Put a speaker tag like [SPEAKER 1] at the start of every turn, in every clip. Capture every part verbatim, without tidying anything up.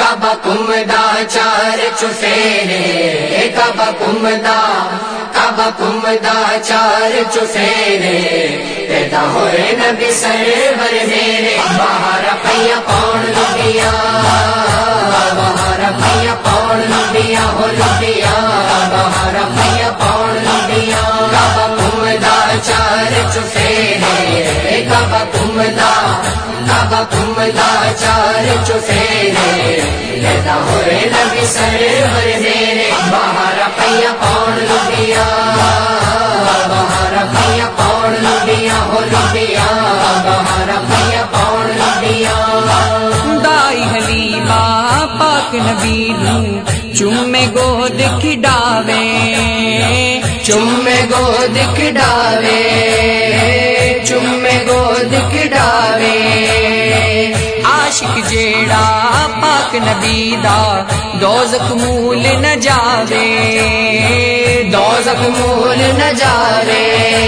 [SPEAKER 1] کعبہ کمدا چار چفیرے کعبہ کمدا کعبہ کمدا چار چفیرے پیدا ہوئے نبی سرور میرے باہر پیا پون لبیا باہر پیا پون لبیا ہو لبیا باہر پیا پون لبیا کعبہ کمدا چار چفیرے کعبہ کمدا کعبہ کمدا چار چفیرے پیدا ہوئے نبی سرور میرے باہر پیا پون لبیا باہر پیا پون لبیا ہو لبیا باہر پیا پون لبیا
[SPEAKER 2] دائی حلیمہ پاک نبی نوں چومے گود کھڈاوے
[SPEAKER 1] چومے گود کھڈاوے چومے گود کھڈاوے
[SPEAKER 2] عاشق جیڑا پاک نبی دا دوزخ مول نہ جاوے
[SPEAKER 1] دوزخ مول نہ جاوے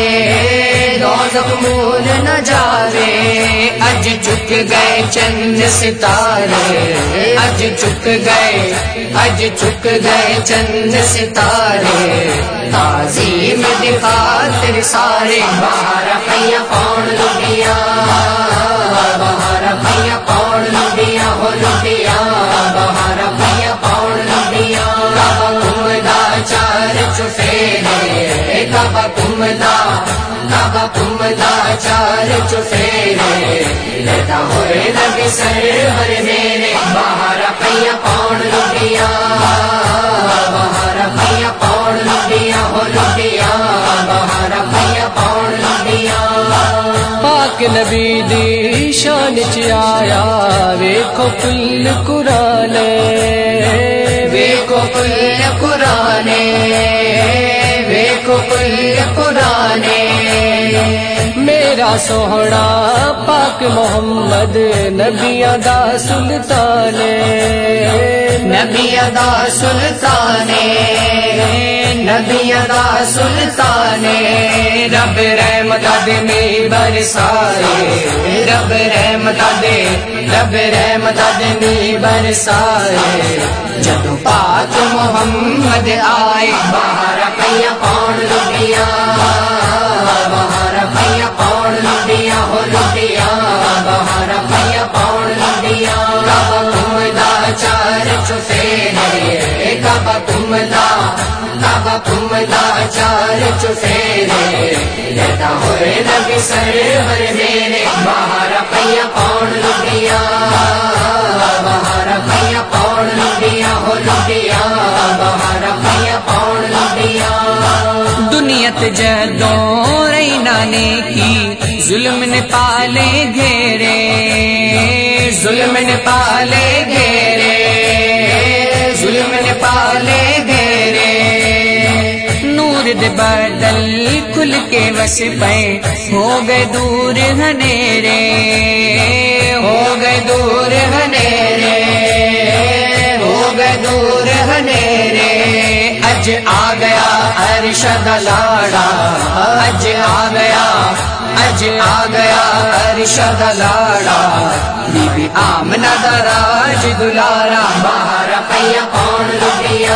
[SPEAKER 1] دوزخ مول نہ جاوے اج چک گئے چند ستارے اج چک گئے اج چک گئے چند ستارے تعظیم دی خاطر سارے باہر پیا پون لبیا باہر پیا پون لبیا ہو لبیا باہر پیا پون لبیا کعبہ کمدا چار چفیرے کعبہ کمدا کعبہ کمدا چار چفیرے پیدا ہوئے نبی سرور میرے باہر پیا پون لبیا باہر پیا پون لبیا ہو لبیا باہر پیا پون لبیا
[SPEAKER 2] پاک نبی دی شان چ آیا ویکھو کل قرآن
[SPEAKER 1] ویکھو کل قرآن ویکھو کل قرآن
[SPEAKER 2] میرا سوہنا پاک محمد نبیاں دا سلطان
[SPEAKER 1] نبیاں دا سلطان نبیاں دا سلطان رب رحمت دے میں برسائے رب رحمت دے رب رحمت دے میں برسائے جدو پاک محمد آئے باہر پیا پون لبیا باہر پیا پون لبیا ہو لبیا باہر پیا پون لبیا کعبہ کمدا چار چفیرے کعبہ کمدا کعبہ کمدا چار چفیرے پیدا ہوئے نبی سرور میرے باہر پیا پون لبیا باہر پیا پون لبیا ہو لبیا باہر پیا پون لبیا
[SPEAKER 2] دنیات جدوں رینا نے کی ظلم نے پالے گھیرے
[SPEAKER 1] ظلم نے پالے گھیرے ظلم نے پالے گھیرے
[SPEAKER 2] نور دے بدل کھل کے وس پے ہو گئے دور ہنیرے
[SPEAKER 1] ہو گئے دور ہنیرے ہو گئے دور ہنیرے اج آ گیا عرش دا لاڑا اج آ گیا اج آ گیا عرش دا لاڑا بی بی آمنہ دا راج دلارا باہر پیا پون لبیا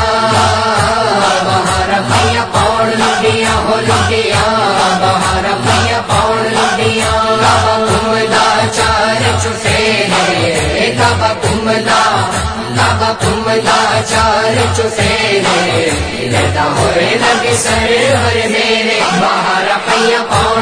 [SPEAKER 1] باہر پیا پون لبیا ہو لبیا باہر پیا پون لبیا کعبہ کمدا چار چفیرے کعبہ کمدا کعبہ کمدا چار چفیرے پیدا ہوئے نبی سرور میرے باہر پیا پون